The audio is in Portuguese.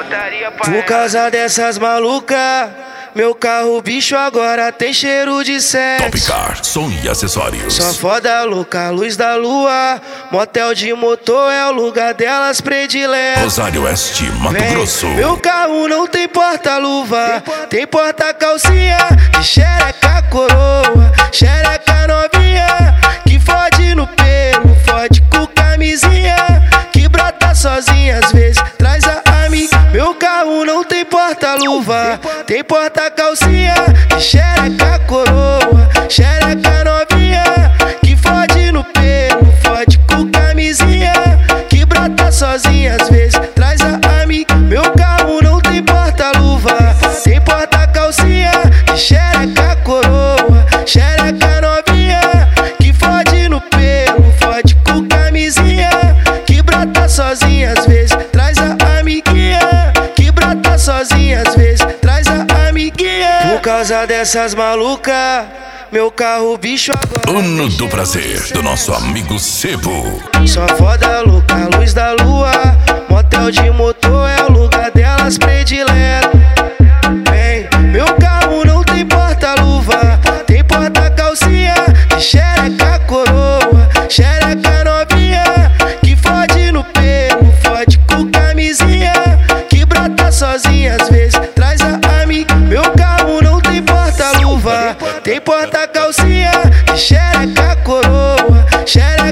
Por causa dessas malucas, meu carro bicho agora tem cheiro de sexo. Topcar, som e acessórios. Só foda louca, luz da lua. Motel de motor é o lugar delas predileto. Rosário Oeste, Mato Grosso. Meu carro não tem porta-luva, tem porta-calcinha de xereca coroa, xereca novinha, que fode no pelo, fode com camisinha, que brota sozinha às vezes, traz a amiga. Meu carro não tem porta-luva, tem porta-calcinha de xereca coroa, xereca novinha, que fode no pelo, fode com camisinha, que brota sozinha às vezes, traz a amiga. Meu carro não tem porta-luva, tem porta-calcinha de xereca coroa, xereca novinha, que fode no pelo, fode com camisinha, que brota sozinha às vezes, traz a amiguinha, que brota sozinha às vezes, traz a amiguinha. Por causa dessas malucas, meu carro bicho agora Uno do prazer, do nosso amigo Sebo. só foda louca, luz da lua. Motel de motor é o lugar delas predileto. Vem, meu carro não tem porta-luva, tem porta-calcinha de xereca coroa, xereca novinha, que fode no pelo, fode com camisinha, que brota sozinha às vezes, traz a amiga. Meu carro não tem porta-luva, tem porta-calcinha de xereca coroa, xereca